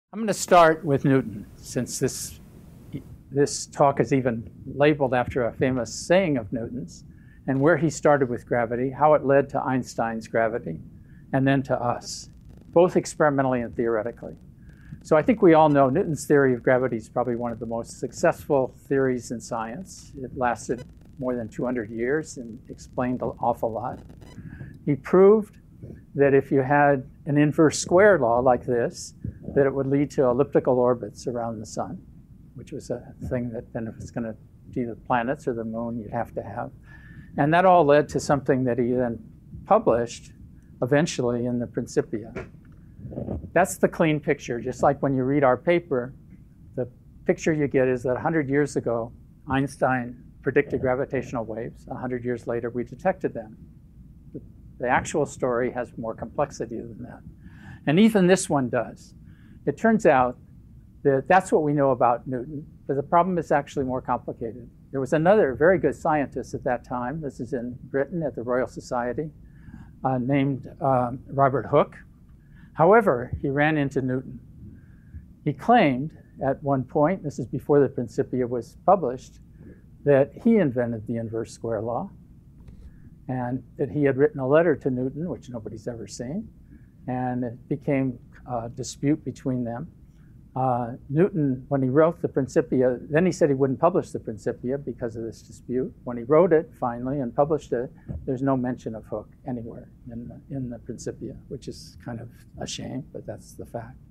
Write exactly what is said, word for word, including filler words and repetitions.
I'm going to start with Newton, since this, this talk is even labeled after a famous saying of Newton's, and where he started with gravity, how it led to Einstein's gravity, and then to us, both experimentally and theoretically. So I think we all know Newton's theory of gravity is probably one of the most successful theories in science. It lasted more than two hundred years and explained an awful lot. He proved that if you had an inverse square law like this, that it would lead to elliptical orbits around the sun, which was a thing that then if it's going to be the planets or the moon, you'd have to have. And that all led to something that he then published eventually in the Principia. That's the clean picture. Just like when you read our paper, the picture you get is that one hundred years ago, Einstein predicted gravitational waves. one hundred years later, we detected them. The actual story has more complexity than that. And even this one does. It turns out that that's what we know about Newton, but the problem is actually more complicated. There was another very good scientist at that time, this is in Britain at the Royal Society, uh, named um, Robert Hooke. However, he ran into Newton. He claimed at one point, this is before the Principia was published, that he invented the inverse square law, and that he had written a letter to Newton, which nobody's ever seen, and it became a dispute between them. Uh, Newton, when he wrote the Principia, then he said he wouldn't publish the Principia because of this dispute. When he wrote it finally and published it, there's no mention of Hooke anywhere in the, in the Principia, which is kind of a shame, but that's the fact.